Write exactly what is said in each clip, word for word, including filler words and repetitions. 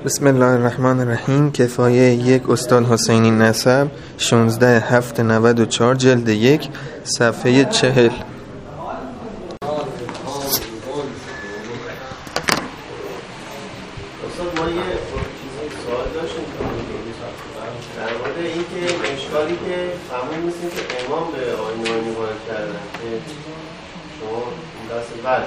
بسم الله الرحمن الرحیم. کفایه یک استاد حسینی نسب، شانزده هفت نود و چهار، جلد یک، صفحه چهل. اشکالی که همون مثل که امام به آقای نوینی وارد کردن که شما این دست بعد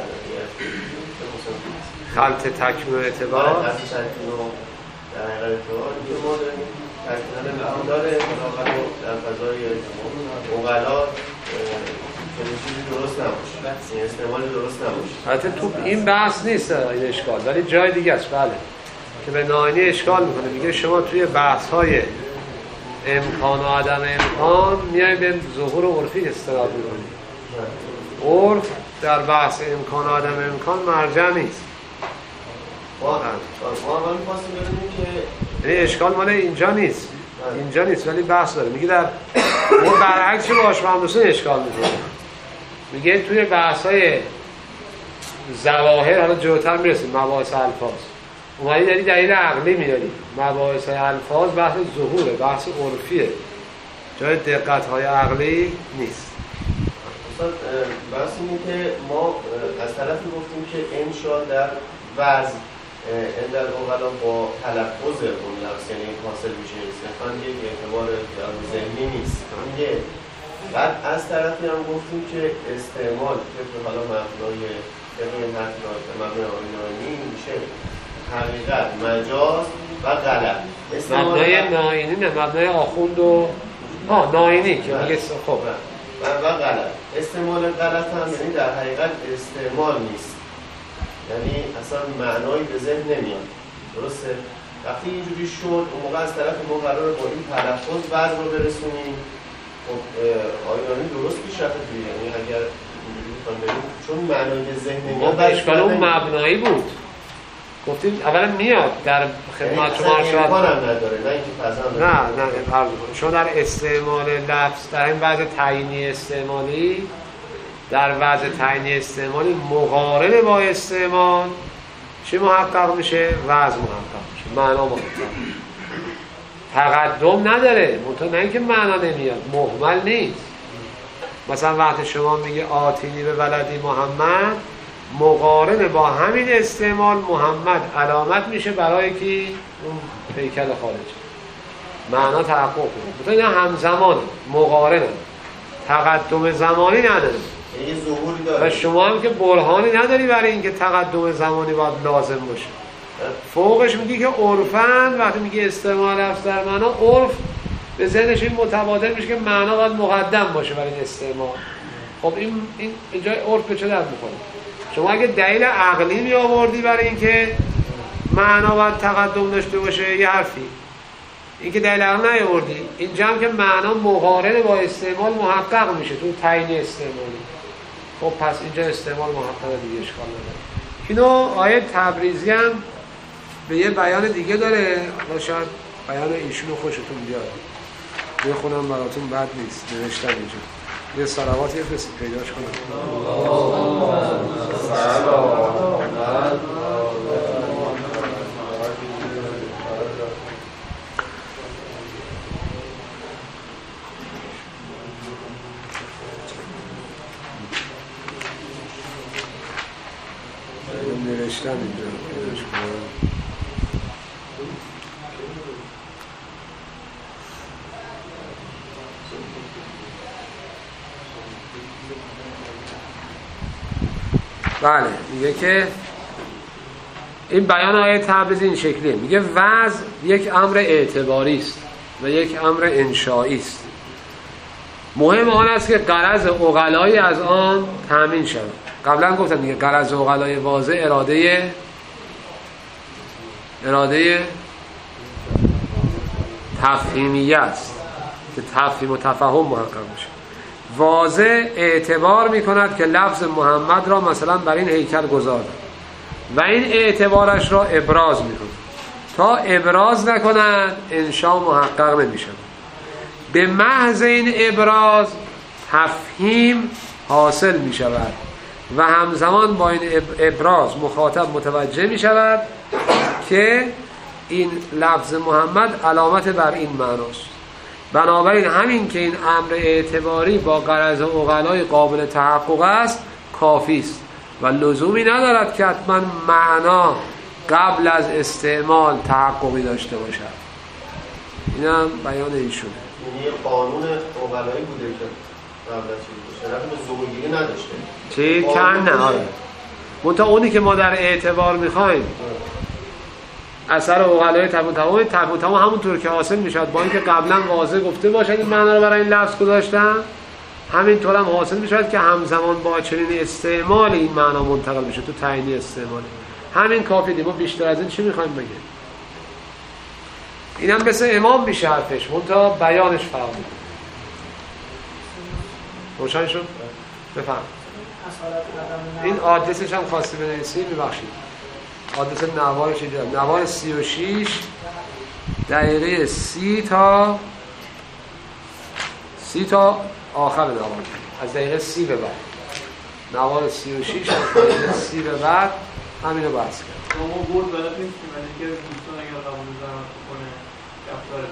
خلط تکمیل اعتبار دست تکمیل و در حقیقت اعتبار که ما داریم تکمیل امکان داره اقلا در فضای اقلا که چیزی درست نباشه، این استعمالی درست نباشه. حتی تو این بحث نیست این اشکال، ولی جای دیگه است. بله که به ناینی اشکال میکنه، میگه شما توی بحث های امکان و عدم امکان میای به ظهور عرفی استناد میکنی. عرف در بحث امکان و عدم امکان مرجع نیست. ما ما می‌خواستیم ببینیم که یعنی اشکال مال اینجا نیست، اینجا نیست ولی بحث داره. میگه در اون برعکس باش مهندسون اشکال میکنه. میگه توی بحث های ظواهر، حالا جلوتر میرسیم مباحث الفاظ، اومدی داری دلیل عقلی میاری. مباحث الفاظ بحث ظهوره، بحث عرفیه، جای دقت های عقلی نیست. استاد بحث اینه که ما از طرفی گفتیم که انشاء در وضع اندر اقلا با تلفظ اون لفظ یعنی حاصل میشه، صرفا یک اعتبار ذهنی نیست. میگه بعد از طرفی هم گفتیم که استعمال که حالا مبنای این مبنای آینانی میشه حقیقت، مجاز و غلط. مبنای ناینی نه، مبنای آخوند و آه ناینی که میگه خب و و غلط. استعمال غلط هم یعنی در حقیقت استعمال نیست، یعنی اصلا معنایی به ذهن نمیاد. درسته؟ وقتی اینجوری شد اون موقع از طرف ما قراره با این تلفظ بعد رو برسونیم. خب آینانی درست پیش رفته دیگه، یعنی اگر اینجوری بخوام بریم چون معنایی به ذهن نمیاد اشکال اون مبنایی بود. گفتیم اولا میاد در خدمت شما شاید امکان هم نداره، نه اینکه پزن نه نه فرض کنید شما در استعمال لفظ در این وضع تعیینی استعمالی، در وضع تعیینی استعمالی مقارن با استعمال چی محقق میشه؟ وضع محقق میشه، معنا محقق میشه. تقدم نداره، منتها نه اینکه معنا نمیاد، مهمل نیست. مثلا وقتی شما میگه آتینی به ولدی محمد، مقارن با همین استعمال محمد علامت میشه برای کی؟ اون هیکل خارجی. معنا تحقق میکنه. اینا همزمان مقارنه، تقدم زمانی نداره. یه ظهوری داره. و شما هم که برهانی نداری برای اینکه تقدم زمانی باید لازم باشه. فوقش میگی که عرفاً وقتی میگه استعمال لفظ در معنا، عرف به ذهنش این متبادر میشه که معنا باید مقدم باشه برای استعمال. خب این این جای عرف به چه درد میخوره؟ شما اگه دلیل عقلی می آوردی برای اینکه معنا باید تقدم داشته باشه یه حرفی، اینکه دلیل عقلی نیاوردی، اینجا هم که معنا مقارن با استعمال محقق میشه تو تعیین استعمالی. خب پس اینجا استعمال محقق دیگه اشکال نداره. اینو آیه تبریزی هم به یه بیان دیگه داره، شاید بیان ایشونو خوشتون بیاد، بخونم براتون بد نیست، نوشتم اینجا. یه صلوات یه فسی پیداش کنم. نوشتم اینجا پیداش کنم. بله میگه که این بیان آیه تبریزی این شکلیه. میگه وضع یک امر اعتباری است و یک امر انشایی است. مهم آن است که غرض عقلایی از آن تامین شود. قبلا گفتم دیگه غرض عقلای واضح اراده اراده تفهیمیه است که تفهیم و تفهم محقق میشه. واضح اعتبار میکند که لفظ محمد را مثلا بر این هیکل گذارد و این اعتبارش را ابراز میکند. تا ابراز نکند انشاء محقق نمیشود. به محض این ابراز تفهیم حاصل میشود و همزمان با این ابراز مخاطب متوجه می شود که این لفظ محمد علامت بر این معناست. بنابراین همین که این امر اعتباری با غرض عقلای قابل تحقق است کافی است و لزومی ندارد که حتما معنا قبل از استعمال تحققی داشته باشد. این هم بیان ایشونه. یعنی قانون عقلایی بوده که قبل از چیز باشه، نه به زوجگیری نداشته. چی؟ کن نه. آره. منتها اونی که ما در اعتبار میخوایم اثر عقلای تبون تمام تبون تمام همونطور که حاصل میشد با اینکه قبلا واضح گفته باشد این معنا رو برای این لفظ گذاشتن، همینطور هم حاصل میشد که همزمان با چنین استعمال این معنا منتقل بشه تو تعیین استعمال. همین کافیه. ما بیشتر از این چی میخوایم بگیم؟ اینم مثل امام میشه حرفش، منتها بیانش فرق میکنه. روشن شد؟ بفهم. این آدرسش هم خواستی بنویسی، میبخشید. آدرس نوارش دیدم. نوار سی و شیش دقیقه سی تا سی تا آخر نوار، از دقیقه سی به بعد. نوار سی و شیش از دقیقه سی به بعد همینو بحث کرد. ما بود بلد نیست که من که دوستان اگر قبول زحمت کنه افتار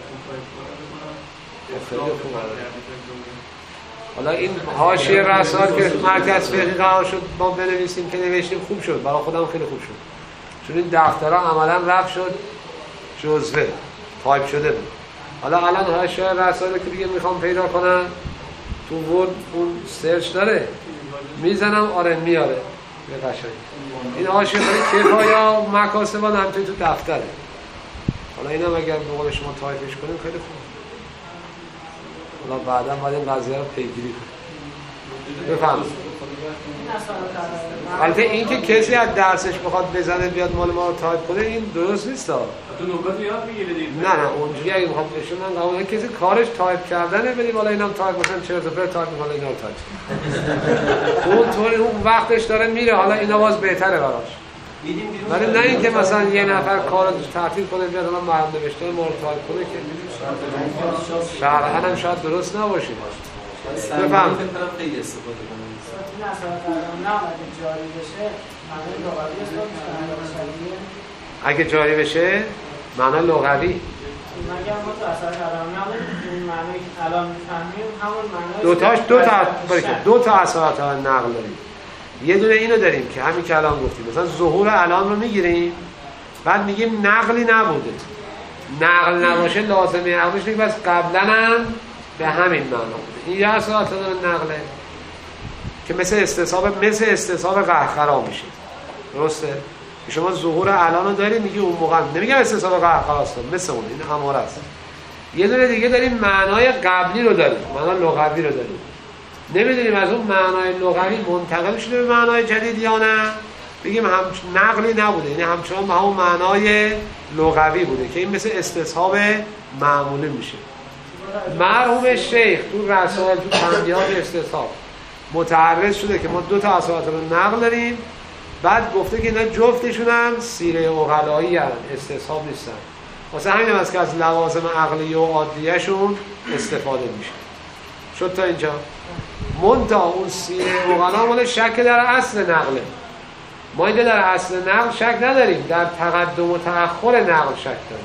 خیلی خوب حالا این حاشیه رسال که مرکز فقهی قرار شد ما بنویسیم که نوشتیم خوب شد، برای خودم خیلی خوب شد، چون این دفترها عملا رفت شد جزوه تایپ شده بود. حالا الان حاشیه رساله که دیگه میخوام پیدا کنم تو ورد اون سرچ داره میزنم، آره میاره به قشنگ. این حاشیه خیلی کفایا مکاسبان هم توی تو دفتره. حالا اینم اگر به قول شما تایپش کنیم خیلی خوب. حالا بعدا باید این قضیه رو پیگیری کنیم. بفهم. البته این که کسی از درسش بخواد بزنه بیاد مال ما رو تایپ کنه این درست نیست ها. تو نوبت یاد میگیره دیگه. نه نه اونجوری اگه بخواد بشه من قبول کسی کارش تایپ کردنه بدیم حالا اینم تایپ مثلا چرت و پرت تایپ حالا اینا رو تایپ. اون طوری اون وقتش داره میره، حالا اینا باز بهتره براش. ولی نه اینکه مثلا یه نفر کارو تعطیل کنه بیاد الان معلم نوشته ما رو تایپ کنه که شرعاً هم شاید درست نباشه. بفهم. خیلی استفاده کنم. این اصلا اگه جاری بشه معنی لغوی است. اگه جاری بشه معنی لغوی. مگر ما تو اصلا کلام این معنی که الان می‌فهمیم همون معنی دو تاش دو تا باریکه دو تا اثرات نقل داریم. یه دونه اینو داریم که همین که الان گفتیم مثلا ظهور الان رو میگیریم بعد میگیم نقلی نبوده. نقل نباشه لازمه عقلش نیست بس قبلا هم به همین معنا بوده. این یه اثرات نقله که مثل استصحاب مثل استصحاب قهقرا میشه. درسته؟ شما ظهور الان رو داریم میگی اون موقع نمیگم استصحاب قهقرا است، مثل اون این اماره است. یه دونه دیگه داریم معنای قبلی رو داریم، معنای لغوی رو داریم. نمیدونیم از اون معنای لغوی منتقل شده به معنای جدید یا نه، بگیم هم نقلی نبوده، یعنی همچنان به همون معنای لغوی بوده که این مثل استصحاب معمولی میشه. مرحوم شیخ تو رسائل تو تنبیهات استصحاب متعرض شده که ما دو تا اثرات رو نقل داریم، بعد گفته که اینا جفتشون هم سیره عقلایی هستن، استصحاب نیستن. واسه همین هم است که از لوازم عقلی و عادیه شون استفاده میشه. شد تا اینجا؟ منتها اون سیره عقلا مال شک در اصل نقله. ما اینجا در اصل نقل شک نداریم، در تقدم و تأخر نقل شک داریم.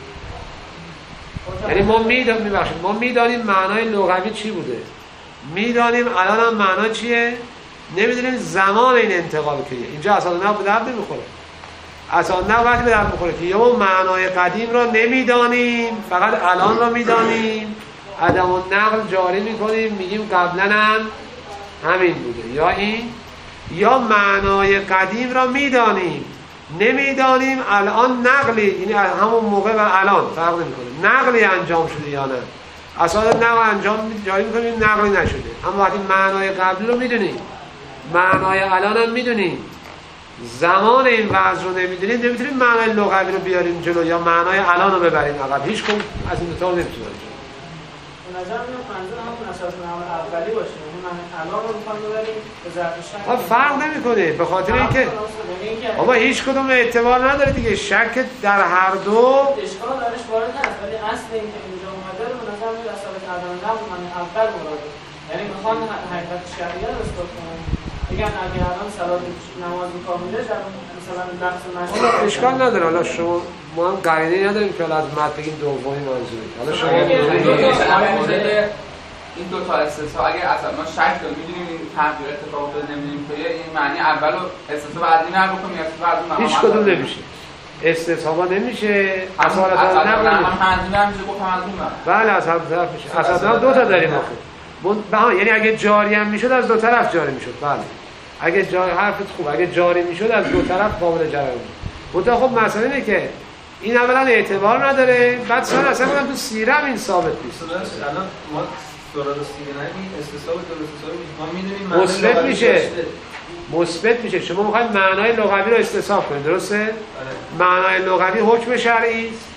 یعنی ما میدونیم میبخشید ما میدانیم معنای لغوی چی بوده، میدانیم الان هم معنا چیه، نمیدونیم زمان این انتقال کیه. اینجا اصلا نه به درد نمیخوره، اصلا نه وقتی به درد میخوره که یا معنای قدیم را نمیدانیم فقط الان را میدانیم، عدم النقل جاری میکنیم میگیم قبلا هم همین بوده، یا این یا معنای قدیم را میدانیم نمیدانیم الان نقلی، یعنی همون موقع و الان فرق نمیکنه نقلی انجام شده یا نه. اصلا نقل انجام جاری میکنیم نقلی نشده، اما وقتی معنای قبلی رو میدونیم معنای الان هم میدونیم زمان این وضع رو نمیدونیم نمیتونیم معنای لغوی رو بیاریم جلو یا معنای الان رو ببریم عقب. هیچ کم از این دوتا رو نمیتونیم به نظر میاد منظور همون اساس نقل اولی باشه، اون معنی الان رو میخوام ببریم به ظرف شک. فرق نمیکنه به خاطر اینکه بابا هیچ کدوم اعتبار نداره دیگه، شک در هر دو اشکال درش وارد هست، ولی اصل این که اینجا اومده رو به نظر میاد اصالت عدم نقل معنی اول مراده، یعنی میخوان حقیقت شرعیه رو اثبات کنن. میگن اگه الان صلات نماز کامله در مثلا لفظ مشهور اشکال نداره. حالا شما ما هم قرینه نداریم که از مد بگیم دومی منظوره. حالا شما میگید این دو تا استثنا اگه اصلا ما شک داریم می‌دونیم این تغییر اتفاق افتاده نمی‌دونیم که این معنی اولو استثنا بعدی نقل بکنیم یا بعد اون هیچ کدوم نمیشه. استثنا نمیشه. اصالتا نقل هم منظور هم میشه گفت منظور. بله از هر طرف میشه. اصلا دو تا داریم آخه. بها یعنی اگه جاری هم میشد از دو طرف جاری میشد. بله. اگه جاری حرفت خوب اگه جاری میشد از دو طرف قابل جری بود. منتها خب مسئله اینه که این اولا اعتبار نداره، بعد ثانیا اصلا تو سیرم این ثابت نیست. الان ما دوران سیره نمی استثاب درست حسابی ما میدونیم مثبت میشه. مثبت میشه. شما میخواید معنای لغوی رو استصحاب کنید، درسته؟ آره. معنای لغوی حکم شرعی است.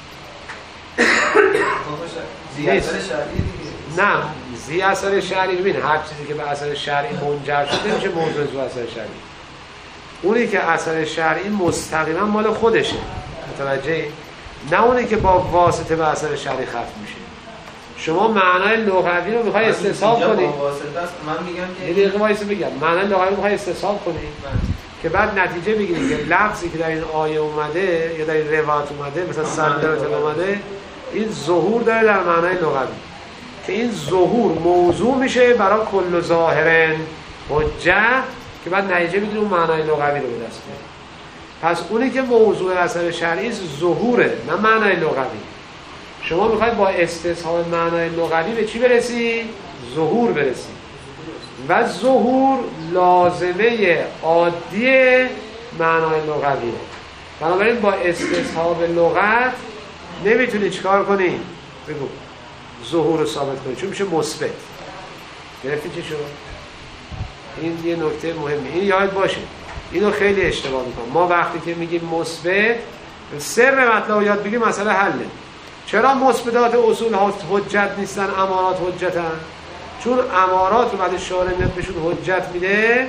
زی اثر شرعی دیگه. نه، زی اثر شرعی ببین هر چیزی که به اثر شرعی منجر شده میشه موضوع زو اثر شرعی. اونی که اثر شرعی مستقیما مال خودشه. متوجهی؟ نه اونی که با واسطه به اثر شرعی ختم میشه. شما معنای لغوی رو میخوای استصحاب کنی. من میگم که یه دقیقه وایس بگم. معنای لغوی رو میخوای استصحاب کنی که بعد نتیجه بگیری که لفظی که در این آیه اومده یا در این روایت اومده مثلا سندرت اومده این ظهور داره در معنای لغوی که این ظهور موضوع میشه برای کل ظاهرن حجه که بعد نتیجه بگیری اون معنای لغوی رو به دست بیاری. پس اونی که موضوع اثر شرعی ظهوره نه معنای لغوی. شما میخواید با استصحاب معنای لغوی به چی برسی؟ ظهور برسی. و ظهور لازمه عادی معنای لغویه. بنابراین با استصحاب لغت نمیتونی چیکار کنی؟ بگو ظهور رو ثابت کنی چون میشه مثبت. گرفتی چی شد؟ این یه نکته مهمه. این یاد باشه. اینو خیلی اشتباه میکنم. ما وقتی که میگیم مثبت سر مطلب رو یاد بگیم مسئله حله. چرا مثبتات اصول حجت نیستن امارات حجتن؟ چون امارات رو بعد شارع میاد بهشون حجت میده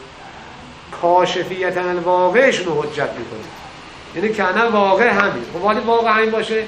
کاشفیت الواقعشون رو حجت میکنه. یعنی که نه واقع همین. خب ولی واقع همین باشه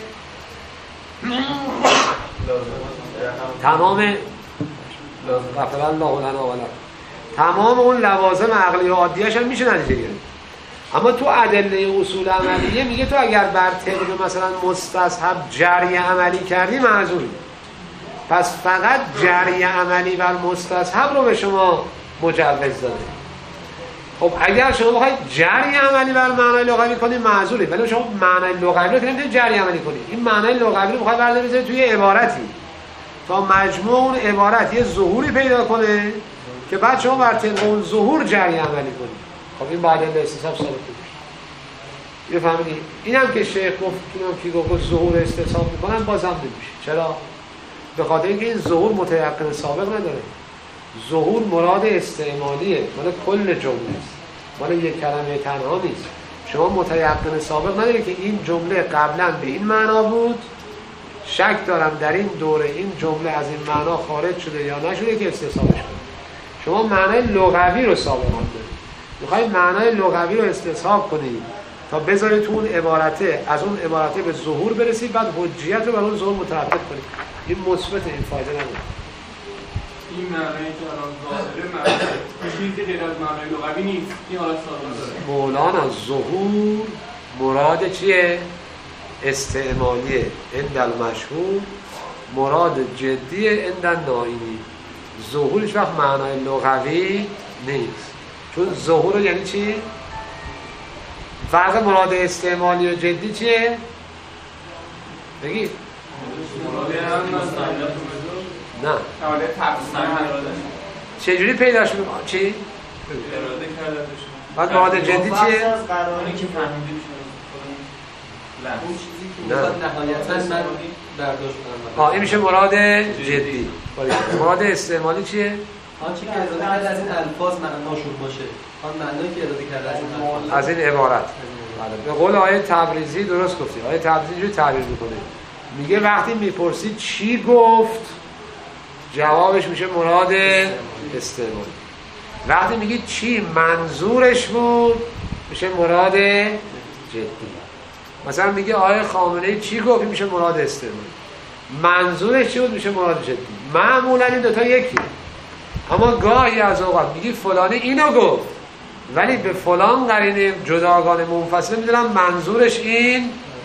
تمام غفر الله لنا و لکم تمام اون لوازم عقلی و عادیش هم میشه نتیجه گرفت. اما تو ادله اصول عملیه میگه تو اگر بر طبق مثلا مستصحب جری عملی کردی معذوری. پس فقط جری عملی بر مستصحب رو به شما مجوز داده. خب اگر شما بخواید جری عملی بر معنای لغوی کنی معذوری، ولی شما معنای لغوی رو نمیتونید جری عملی کنی. این معنای لغوی رو میخواد برداری بذاری توی عبارتی تا مجموع اون عبارت یه ظهوری پیدا کنه که بعد شما بر طبق اون ظهور جری عملی کنی. خب این بعد از استصحاب ثابت میشه. یه فهمیدی؟ اینم که شیخ گفت اینم که گفت ظهور استصحاب میکنن بازم نمیشه. چرا؟ به خاطر اینکه این ظهور متیقن سابق نداره. ظهور مراد استعمالیه، مال کل جمله است. مال یک کلمه تنها نیست. شما متیقن سابق نداره که این جمله قبلا به این معنا بود. شک دارم در این دوره این جمله از این معنا خارج شده یا نشده که استصحابش کنید. شما معنای لغوی رو ثابت کنید. میخواید معنای لغوی رو استصحاب کنید تا بذارید تو اون عبارته از اون عبارته به ظهور برسید بعد حجیت رو بر اون ظهور مترتب کنید. این مثبت این فایده نداره. این معنی که الان ظاهره معنی چیزی غیر از معنای لغوی نیست. این حالت ثابت داره. مولانا ظهور مراد چیه؟ استعمالیه عند المشهور، مراد جدیه عند النائینی. ظهور هیچ وقت معنای لغوی نیست. چون ظهور یعنی چی؟ فرق مراد استعمالی و جدی چیه؟ بگید. نه. حاله تفسیر چجوری پیداش میکنه؟ چی؟ اراده کردنش. بعد مراد جدی چیه؟ از قراری که فهمیدیم اون چیزی که میخواد نهایتاً من برداشت کنم. آه این میشه مراد جدی. مراد استعمالی چیه؟ آن چیزی که اراده کرده از این الفاظ معناشون باشه. آن معنایی که اراده کرده از این الفاظ. از این عبارت. به قول آیه تبریزی درست گفتی. آیه تبریزی اینجوری تعبیر میکنه. میگه وقتی میپرسید چی گفت؟ جوابش میشه مراد استعمالی. وقتی میگید چی منظورش بود؟ میشه مراد جدی. مثلا میگه آیه خامنه‌ای چی گفت؟ میشه مراد استعمالی. منظورش چی بود؟ میشه مراد جدی. معمولا این دوتا یکی. اما گاهی از اوقات میگی فلانی اینو گفت ولی به فلان قرینه جداگانه منفصله میدونم منظورش این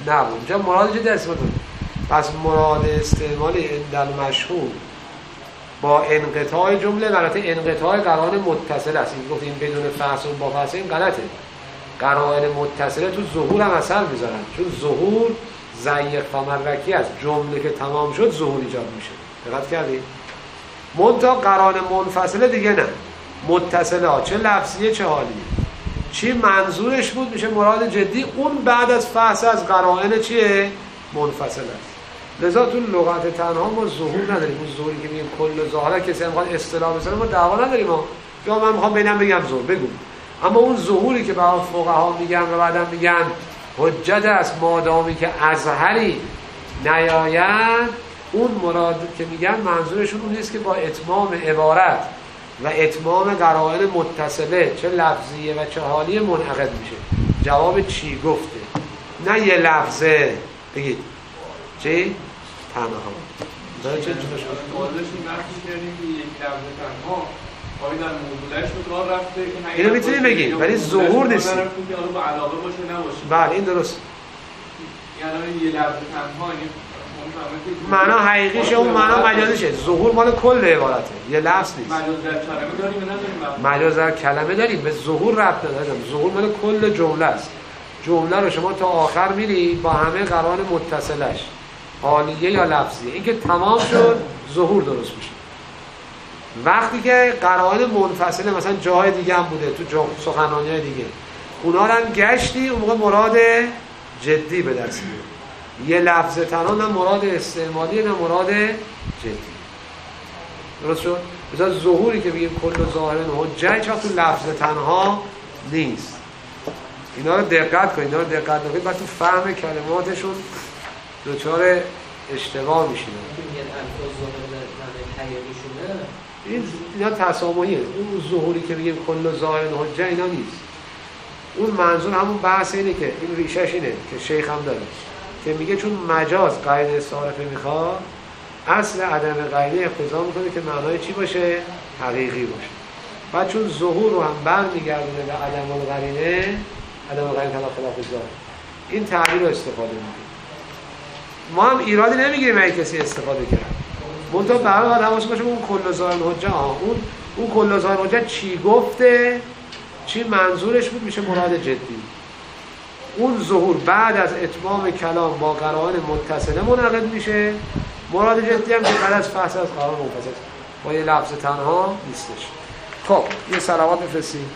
نبود. اونجا مراد چه استفاده کنید؟ پس مراد استعمال عند المشهور با انقطاع جمله، البته انقطاع قرائن متصل است. این گفتیم بدون فصل و با فصل این غلطه. قرائن متصله تو ظهور هم اثر میذارن، چون ظهور ضیق و مدرکی است. جمله که تمام شد ظهور ایجاد میشه. دقت کردید؟ منتها قرائن منفصله دیگه نه. متصله ها چه لفظیه چه حالیه، چی منظورش بود میشه مراد جدی. اون بعد از فصل از قرائن چیه؟ منفصله است. لذا تو لغت تنها ما ظهور نداریم. اون ظهوری که میگیم کل ظاهره، کسی هم میخواد اصطلاح بزنه ما دعوا نداریم. ما یا من میخوام بینم بگم ظهور بگو، اما اون ظهوری که برای فقها میگن و بعدم میگن حجت است مادامی که ازهری نیاید، اون مراد که میگن منظورشون اون نیست که با اتمام عبارت و اتمام قرائن متصله چه لفظیه و چه حالیه منعقد میشه. جواب چی گفته؟ نه یه لفظه بگید چی؟ تنها داره چه جوش بازش این وقتی کردیم که یک لفظه تنها آقای در موضوعش رو کار رفته که اینو میتونی بگید ولی ظهور نیست. که آنو با علاقه باشه نباشه. بله این درست. یعنی یه لفظه تنها این معنا حقیقیشه، اون معنا مجازیشه. ظهور مال کل عبارته، یه لفظ نیست. مجاز در کلمه داریم یا نداریم؟ مجاز در کلمه داریم، به ظهور ربط نداریم. ظهور مال کل جمله است. جمله رو شما تا آخر میری با همه قرائن متصلش، حالیه یا لفظیه، این که تمام شد ظهور درست میشه. وقتی که قرائن منفصله مثلا جاهای دیگه هم بوده تو سخنرانی‌های دیگه، اونا رو هم گشتی، اون موقع مراد جدی به دست میاد. یه لفظ تنها نه مراد استعمالی نه مراد جدی. درست شد؟ مثلا ظهوری که بگیم کل ظاهر حجه چرا تو لفظ تنها نیست. اینا رو دقت کنید، اینا رو دقت کنید بعد تو فهم کلماتشون دچار اشتباه میشین. این اینا تسامحیه. اون ظهوری که بگیم کل ظاهر حجه اینا نیست. اون منظور همون بحث اینه که این ریشش اینه که شیخ هم داره که میگه چون مجاز قاعده صارفه میخواد، اصل عدم قاعده اقتضا میکنه که معنای چی باشه؟ حقیقی باشه. بعد چون ظهور رو هم برمیگردونه به عدم القرینه، عدم القرینه طلاق خلاف ظاهر، این تعبیر رو استفاده میکنه. ما هم ایرادی نمیگیریم اگه کسی استفاده کرد. منتها برای آدم واسه باشه اون کل ظاهر حجه ها، اون اون کل ظاهر حجه چی گفته، چی منظورش بود میشه مراد جدی. اون ظهور بعد از اتمام کلام با قرائن متصله منعقد میشه. مراد جدی هم که بعد از فصل از قرائن منفصل با یه لفظ تنها نیستش. خب یه صلوات بفرستیم.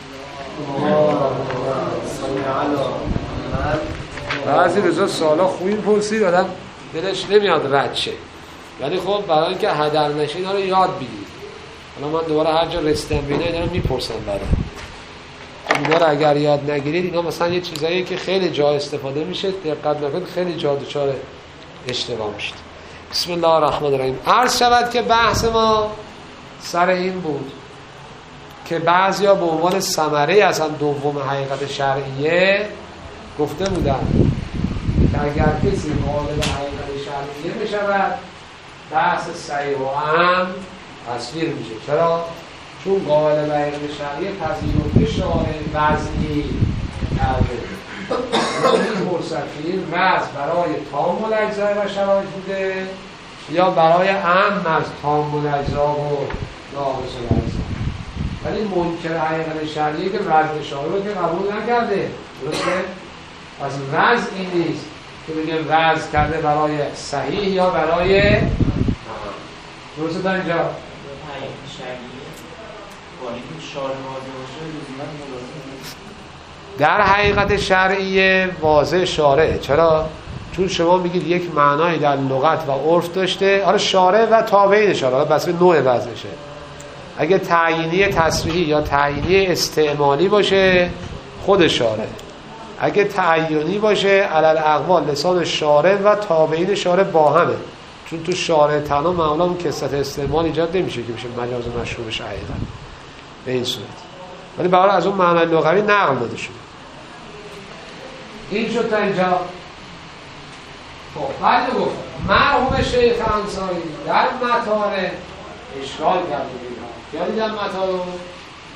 بعضی روزا سوالا خوبی پرسید آدم دلش نمیاد رد شه، ولی خب برای اینکه هدر نشه اینا رو یاد بگیرید. حالا من دوباره هر جا رسیدم بینه اینا رو میپرسم بعدا. اینا رو اگر یاد نگیرید، اینا مثلا یه چیزایی که خیلی جا استفاده میشه دقت نکنید خیلی جا دچار اشتباه میشید. بسم الله الرحمن الرحیم. عرض شود که بحث ما سر این بود که بعضیا به عنوان ثمره اصلا دوم حقیقت شرعیه گفته بودن که اگر کسی قابل حقیقت شرعیه بشود بحث صحیح و اهم تصویر میشه. چرا؟ چون قابل به حقیقت شرعیه پذیرفته شارع وضعی کرده. این فرصت که این وضع برای تام الاجزا و شرایط بوده یا برای اهم از تام الاجزا و ناقص الاجزا. ولی منکر حقیقت شرعیه که وضع شارع رو که قبول نکرده. درسته؟ پس وضع این نیست که بگیم وضع کرده برای صحیح یا برای اهم. درسته تا اینجا؟ حقیقت شرعیه باید شارع واضح باشه لزوما ملازم در حقیقت شرعیه واضح شارعه. چرا؟ چون شما میگید یک معنایی در لغت و عرف داشته، حالا شارع و تابعین شارع، حالا بس به نوع وضعشه. اگه تعیینی تصریحی یا تعیینی استعمالی باشه خود شارع، اگه تعیینی باشه علل اقوال لسان شارع و تابعین شارع با همه. چون تو شارع تنها معمولا اون کثرت استعمال ایجاد نمیشه که میشه مجاز مشروعش حقیقت به این صورت، ولی برای از اون معنای لغوی نقل داده شده. این شد تا اینجا. خب بعد گفت مرحوم شیخ انصاری در مطالب اشکال کرده بیدها. یادی در مطالب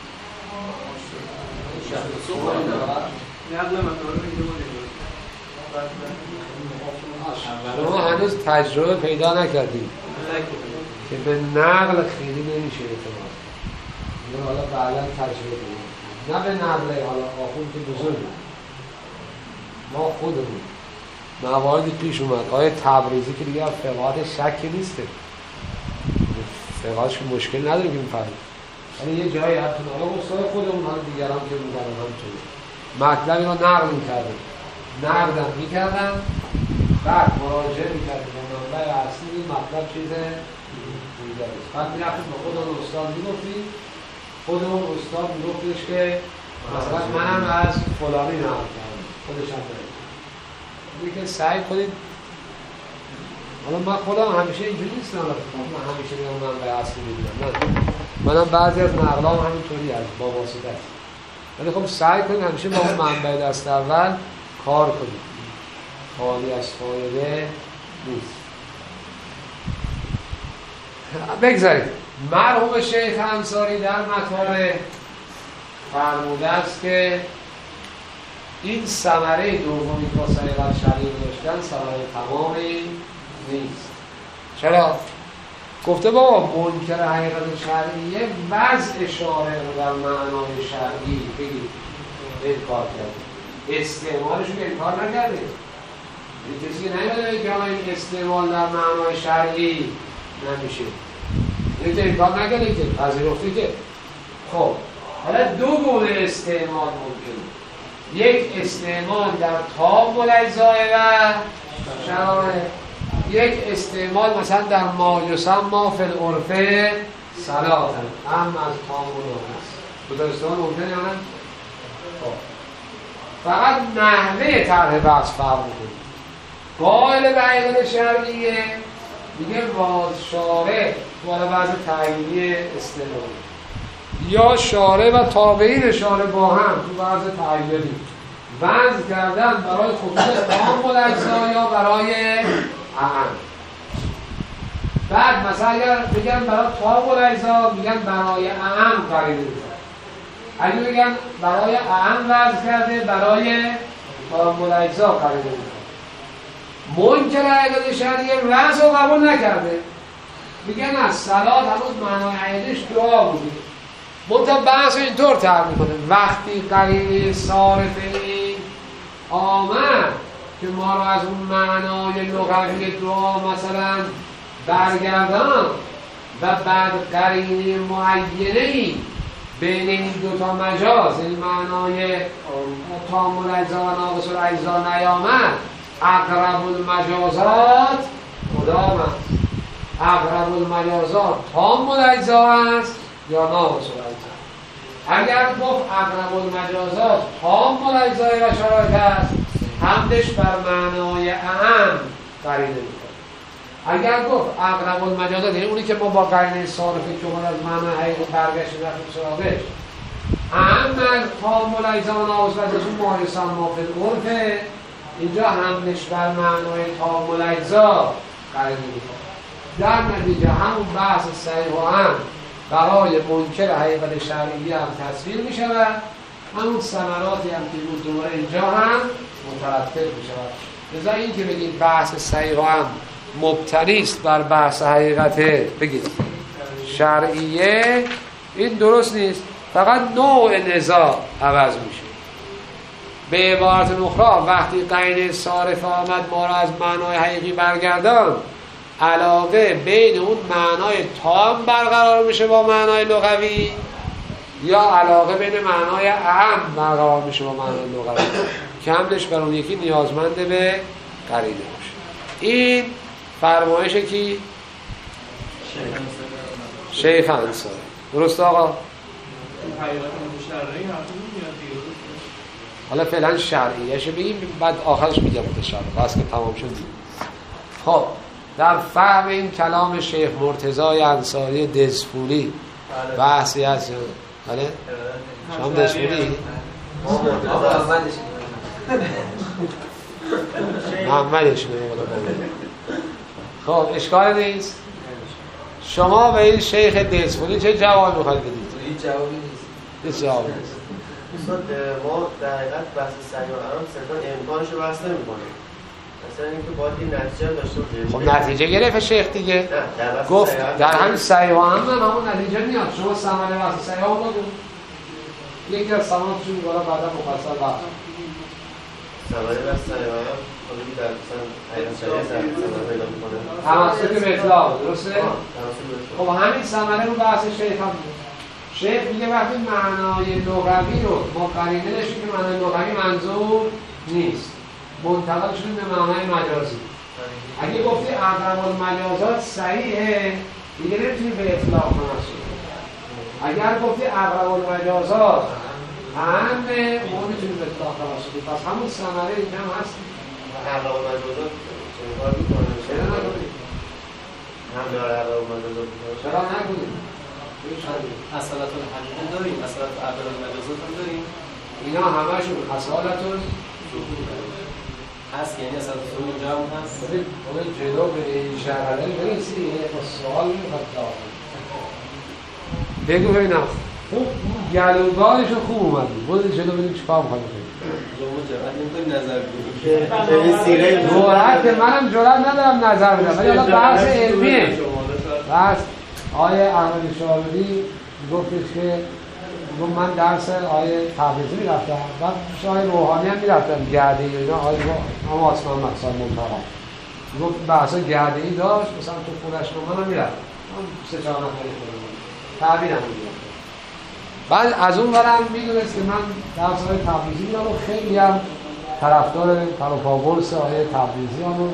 نقل مطالب اینجا بودیم شما هنوز تجربه پیدا نکردید که به نقل خیلی نمیشه اعتماد. این حالا بعدا تجربه کنید. نه به نقل حالا آخون که بزرگ ما خودمون مواردی پیش اومد آیه تبریزی که دیگه فقهات شکی نیسته، فقهاتش مشکل نداره که میفهمید، ولی یه جایی حتی حالا استاد خودمون حالا دیگران که میگردن همچنین مطلبی رو نقل میکردن نقدم میکردن بعد مراجعه میکردن به منبع اصلی این مطلب چیز دیگر است. بعد میرفتیم با خودمون استاد میگفتیم، خودمون استاد میگفتش که مثلا منم از فلانی نقل کردم خودش هم داریم دیگه سعی کنید. حالا من خودم همیشه اینجوری نیستم، من همیشه میگم من به اصلی میبینم، نه منم بعضی از نقلام همینطوری از با واسطه است، ولی خب سعی کنید همیشه با اون منبع دست اول کار کنید، خالی از فایده نیست. بگذارید مرحوم شیخ انصاری در مطالب فرموده است که این ثمره دومی که با سریقت شرعی داشتن ثمره تمامی نیست. چرا؟ گفته بابا منکر حقیقت شرعیه وضع شارع رو در معنای شرعی بگید انکار کرده، استعمالش رو انکار نکرده. این کسی نمیده که این استعمال در معنای شرعی نمیشه، این که انکار نکرده که پذیرفته که. خب حالا دو گونه استعمال ممکنه، یک استعمال در تام الاجزاء و شرایع، یک استعمال مثلا در ما یسمى فی العرف صلاة هم از تام الاجزاء. دو تا استعمال ممکنه یا نه؟ فقط نحوه طرح بحث فرق میکنه. قائل به حقیقت شرعیه میگه واز شارع والا بعض تعیینی استعمال یا شارع و تابعین شارع با هم تو بعض تعیینی وضع کردن برای خصوص تام الاجزاء یا برای اعم. بعد مثلا اگر بگن برای تام الاجزاء میگن برای اعم قرینه میزن، اگه بگن برای اعم وضع کرده برای تام الاجزاء قرینه میزن. منکر حقیقت شرعیه وضع رو قبول نکرده، میگن از صلات هنوز معنای حقیقتش دعا بوده. منتها بحث اینطور طرح میکنه وقتی قرینه صارفه آمد که ما رو از اون معنای لغوی دعا مثلا برگردان و بعد قرینه معینه‌ای بین این دوتا مجاز این معنای تام الاجزاء و ناقص الاجزاء نیامد، اقرب المجازات کدام است؟ اقرب المجازات تام الاجزاء است یا ناقص الاجزاء؟ اگر گفت اقرب المجازات تام الاجزاء و شرایط است حملش بر معنای اعم قرینه میکنه. اگر گفت اقرب المجازات یعنی اونی که ما با قرینه صارفه که ما از معنای حقیقی برگشت رفتیم سراغش اعم تام الاجزاء و ناقص الاجزاء ما یسمى فی العرف، اینجا حملش بر معنای تام الاجزاء قرینه میکنه. در نتیجه همون بحث صحیح و هم برای منکر حقیقت شرعی هم تصویر می شود، همون ثمراتی هم که بود دوباره اینجا هم مترتب می شود. لذا این که بگید بحث صحیح و هم مبتنی است بر بحث حقیقت بگید شرعیه، این درست نیست، فقط نوع نزاع عوض میشه. به عبارت اخرى وقتی قرینه صارف آمد ما را از معنای حقیقی برگردان، علاقه بین اون معنای تام برقرار میشه با معنای لغوی یا علاقه بین معنای اعم برقرار میشه با معنای لغوی که حملش بر اون یکی نیازمند به قرینه باشه. این فرمایش کی؟ شیخ انصاری. درست آقا؟ حالا فعلا شرعیشه بگیم بعد آخرش میگم متشابه بس که تمام شد. خب در فهم این کلام شیخ مرتضی انصاری دزفولی بحثی هست. بله؟ شما دزفولی؟ محمدش نمیده. خب اشکال نیست. شما به این شیخ دزفولی چه جواب میخواید بدید؟ هیچ جوابی نیست. هیچ جوابی نیست. ما در حقیقت بحث صحیح و حرام صرفا امکانش رو بحث نمی‌کنیم. مثلا اینکه باید این نتیجه داشته باشه. خب نتیجه گرفت شیخ دیگه. گفت در همین سعی و هم همون نتیجه میاد. شما ثمره واسه سعی ها بگو. یکی از ثمراتشون بالا بعدا مفصل بحث. ثمره واسه سعی ها خودی در مثلا حیات شریعه ثمره پیدا می‌کنه. تمسک به اطلاق درسته؟ خب همین ثمره رو بحث شیخ هم بود. شیخ میگه وقتی معنای لغوی رو ما قرینه نشیم که معنای لغوی منظور نیست. منتقل شدیم به معنای مجازی. اگه گفتی اقرب المجازات صحیحه دیگه نمیتونی به اطلاق منصوب. اگر گفتی اقرب المجازات همه ما میتونیم به اطلاق منصوب. پس همون ثمره اینجا هم هست. اقرب المجازات چه کار می‌کنه؟ چرا نکنیم؟ هم داره اقرب المجازات می‌کنه. چرا نکنیم؟ اصالت الحقیقه داریم، اصالت اقرب المجازات هم داریم. اینا همشون اصالت هست، یعنی اصلا تو اونجا هم هست. ببین اون جلو به این شرحله برسی یه سوال میخواد جواب بگو ببینم خوب گلوگاهشون خوب اومدی بود جلو ببینیم چیکار می‌خواد بکنیم. شما جرأت نمی‌کنید نظر بدید که سیره جرأت منم جرأت ندارم نظر بدم ولی حالا بحث علمیه. بحث آیه احمد شاهرودی گفتش که گفت من درس آیه تبریزی میرفتم بعد شاید روحانی هم میرفتم گرده ای اینا آیه اما آسمان مقصد منتقا گفت بحثا گرده ای داشت مثلا تو خودش نمان هم میرفتم سه چهار نفری خودم تعبیر هم میرفتم بعد از اون برم میدونست که من درس آیه تبریزی میرم و خیلی هم طرفدار پروپاگورس آیه تبریزی هم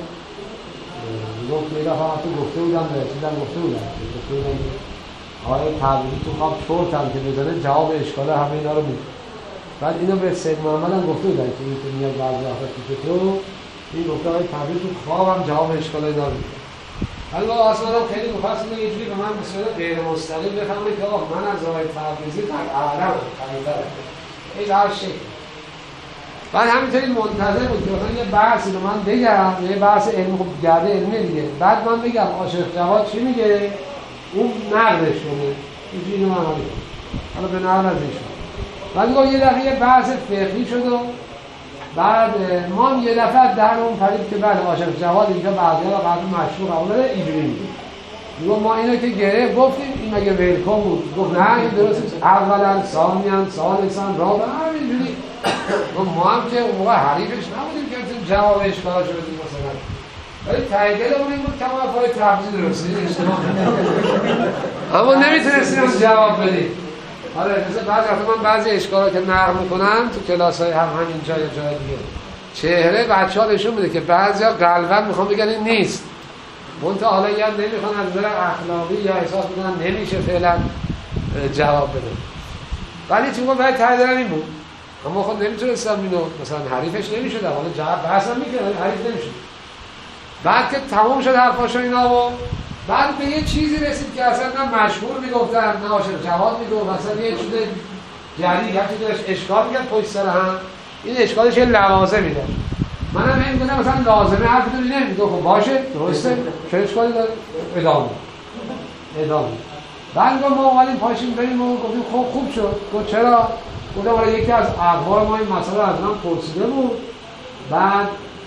گفت میرا هم تو گفته بودم رسیدم گفته بودم گفته بودم آیه تبریزی تو خواب چورتم که بزنه جواب اشکال همه اینا رو بود. بعد اینو به سید محمد هم گفته بودن که این که میاد بعضی وقتا پیش تو این گفته آیه تبریزی تو خوابم جواب اشکال اینا رو بود. ولی با اصلا خیلی مفصل یه جوری به من بسیار غیر مستقیم بفهمه که آقا من از آیه تبریزی در اعلم خریدارم این هر شکل. بعد همینطوری منتظر بود که مثلا یه بحثی رو من بگم یه بحث علمی خب گرده علمی دیگه بعد من بگم عاشق جواد چی میگه اون نقدش کنه اینجوری اینو من میگم حالا به نقد از ایشون بعد گفت یه دفعه یه بحث فقهی شد و بعد ما یه دفعه در اون پرید که بله عاشق جواد اینجا بعضی‌ها رو قبل مشروع قبول داره اینجوری میگه میگم ما اینو که گره گفتیم این مگه ویلکام بود گفت نه این درست نیست اولا ثانیاً ثالثاً رابعاً همینجوری ما هم که اون موقع حریفش نبودیم که جواب اشکالش رو بدیم مثلا ولی تاییدل اون این بود که ما پای تبریزی درستی اشتباه اما نمیتونستیم جواب بدیم. آره مثلا بعضی وقتا من بعضی اشکالا که نقل میکنم تو کلاس‌های هم همین جای جای دیگه چهره بچه‌ها نشون میده که بعضیا قلباً میخوان بگن این نیست منتها حالا یا نمیخوان از نظر اخلاقی یا احساس میکنن نمیشه فعلا جواب بده ولی چون باید تاییدل این بود اما خود نمیتونستم اینو مثلا حریفش نمیشدم حالا جواب بحثم میکنم حریف نمیشد. بعد که تمام شد حرفاشو اینا و بعد به یه چیزی رسید که اصلا نه مشهور میگفتن نه عاشق جواد میگفت مثلا یه چیز جدید هر چیزی داشت اشکال میکرد پشت سر هم این اشکالش یه لوازمی داشت منم نمیدونم مثلا لازمه حرفتون اینه میگفت خب باشه درسته چه اشکالی داره ادامه ادامه بعد ما اومدیم پاشیم بریم و گفتیم خب خوب شد گفت چرا گفتم حالا یکی از اخبار ما این مسئله از من پرسیده بود بعد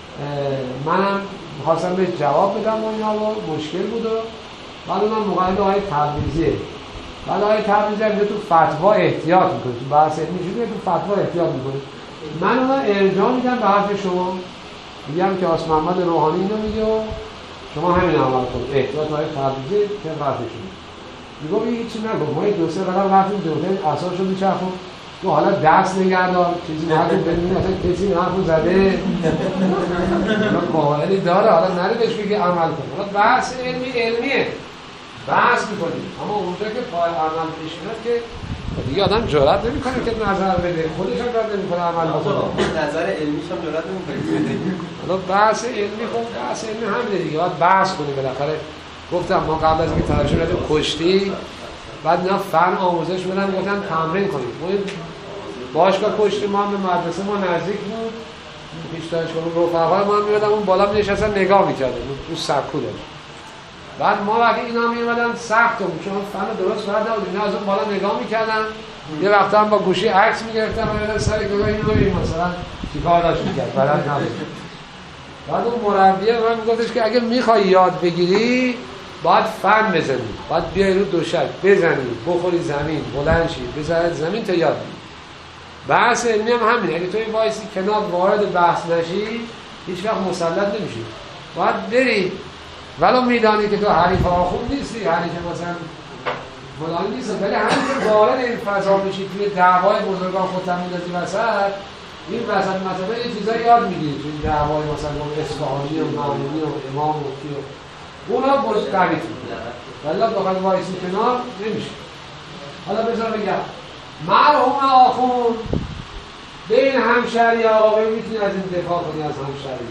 منم می‌خواستم بهش جواب بدم و اینا و مشکل بود و بعد من مقاله آیه تبریزیه بعد آیه تبریزی هم تو فتوا احتیاط میکنه تو بحث علمی شده تو فتوا احتیاط میکنه من اون ارجاع میدم به حرف شما میگم که آس محمد روحانی اینو میگه و شما همین عمل کنید احتیاط آیه تبریزی که حرفشون میگم این هیچی نگو ما دو سه قدم رفتیم جلوتر اساسشو میچرخون تو حالا دست نگردار چیزی نگو بدون اصلا کسی حرفو زده قائلی داره حالا نری بهش بگی عمل کن حالا بحث علمی علمیه بحث میکنیم اما اونجا که پای عمل پیش میاد که دیگه آدم جرئت نمیکنه که نظر بده خودش هم جرئت نمیکنه عمل بکنه نظر علمیش هم جرئت نمیکنه حالا بحث علمی خب بحث علمی همینه دیگه باید بحث کنیم بالاخره گفتم ما قبل از اینکه ترجمه ردیم کشتی بعد نه فن آموزش بدن گفتن تمرین کنیم باشگاه کشتی ما هم به مدرسه ما نزدیک بود پیش دانشگاه رفقای ما هم میادم اون بالا می نشستن نگاه میکردن اون سکو داشت بعد ما وقتی اینا میومدن سخت بود چون فن درست بلد نبود اینا از اون بالا نگاه میکردن یه وقتا هم با گوشی عکس میگرفتن و میادن سر گروه اینو ببینیم مثلا چیکار داشت میکرد بلد نبود بعد اون مربیه من میگفتش که اگه میخوای یاد بگیری باید فن بزنی، باید بیای رو دوشک بزنی، بخوری زمین، بلند شی، بزنی زمین تا یاد بگیری. بحث علمی هم همینه، اگه توی وایسی کنار وارد بحث نشی هیچ وقت مسلط نمیشی. باید بری ولو میدانی که تو حریف آخون نیستی، حریف مثلا فلان نیست، ولی همین که وارد این فضا میشی توی دعوای بزرگان خودت میندازی وسط، این وسط مثلا یه چیزایی یاد میگیری توی دعوای مثلا اصفهانی و مامونی و امام و کی و اونا باز قوی توی ولی بخواد وایسی کنار نمیشه. حالا بذار بگم مرحوم آخون به این همشهری آقا میتونی از این دفاع کنی، از همشهری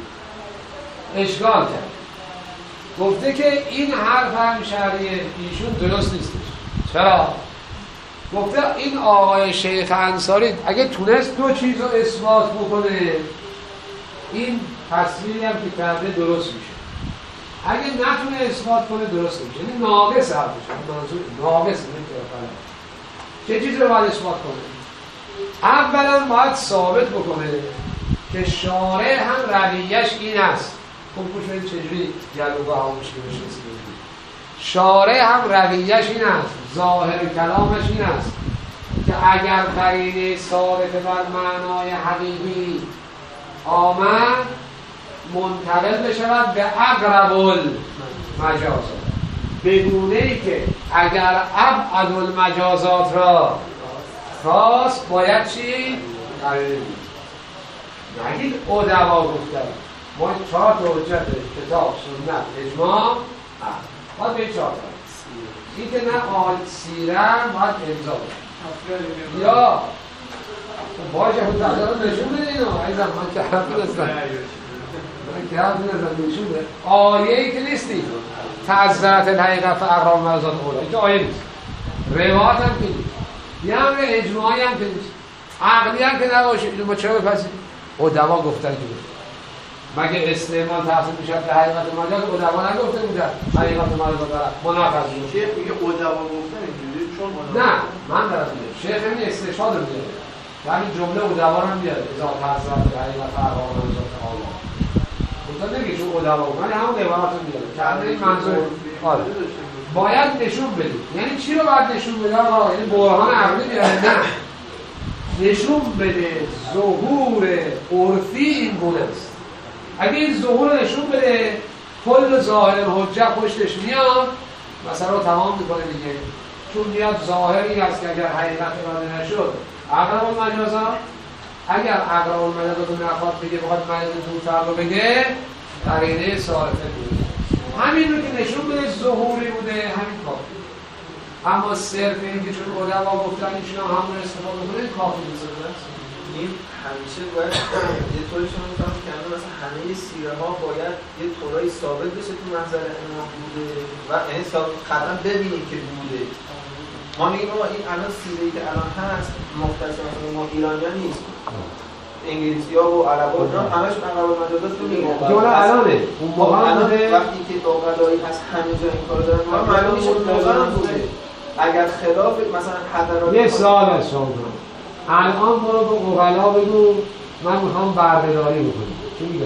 اشکال کرد، گفته که این حرف همشهری ایشون درست نیست. چرا؟ گفته این آقای شیخ انصاری اگه تونست دو چیز رو اثبات بکنه این تصویری هم که کرده درست میشه، اگه نتونه اثبات کنه درست میشه، یعنی ناقص حرفش، منظور ناقص نمیشه. چه چیزی رو باید اثبات کنه؟ اولا باید ثابت بکنه که شارع هم رویش این است. خب بشوید چجوری گلوگاه ها مشکل بشه. شارع هم رویش این است، ظاهر کلامش این است که اگر قرینه ثابت بر معنای حقیقی آمد منتقل بشود به اقرب المجازات، بدونه ای که اگر ابعد المجازات را خواست باید چی؟ قرینه نگید ادعا گفتن. ما چهار تا حجت کتاب، سنت، اجماع باید به چهار تا این که نه آل سیرم باید امضا یا باشه خود تحضر نشون بده اینو عیزم من که حرف نستم من که حرف نستم نشون بده آیه ای که نیستی تعذرت الحقیقت فاقرام مرزات اولا این که آیه نیست، روایت هم که نیست، یه همه اجماعی هم که نیست، عقلی هم که نباشه. اینو ما چرا بپسیم؟ ادعا گفتن که مگه استعمال تحصیل میشد به حقیقت مجاز ادعا نگفته بودن حقیقت مجاز دارد مناقض میشه. شیخ میگه ادعا گفتن اینجوری چون نه من دارم میگم شیخ این استشهاد رو میگه، یعنی جمله ادعا رو میاره اذا تعذرت حقیقت فاقرام مرزات اولا خدا نمیگه چون ادعا گفتن همون عبارت رو میاره که این منظور آره باید نشون بدید. یعنی چی رو باید نشون بده آقا؟ یعنی برهان عقلی میاره؟ نه، نشون بده ظهور عرفی این گونه است. اگه این ظهور نشون بده کل ظاهر حجت پشتش میاد مثلا رو تمام میکنه دیگه، چون میاد ظاهری هست که اگر حقیقت اراده نشد اقرب المجازات، اگر اقرب المجازات رو نخواد بگه بخواد مجاز دورتر رو بگه قرینه صارفه بوده. همین رو که نشون بده ظهوری بوده همین کافی. اما صرف این که چون ادعا گفتن ایشون هم همون استفاده کنه کافی نیست. این همیشه باید یه طوری شما میفهم که مثلا همه سیره ها باید یه طورایی ثابت بشه تو منظر امام بوده و یعنی قطعا ببینیم که بوده. ما میگیم ما این الان سیره‌ای که الان هست مختص مثلا ما ایرانی‌ها نیست، انگلیسی‌ها و عرب‌ها اینا همشون اقرب المجازات رو میگن. حالا الانه اون موقع وقتی که داغلایی هست همه جا این کارو دارن معلوم میشه واقعا بوده. اگر خلاف مثلا حضرات یه سوال از شما الان برو به اوغلا بگو من میخوام بردهداری بکنم چی میگم؟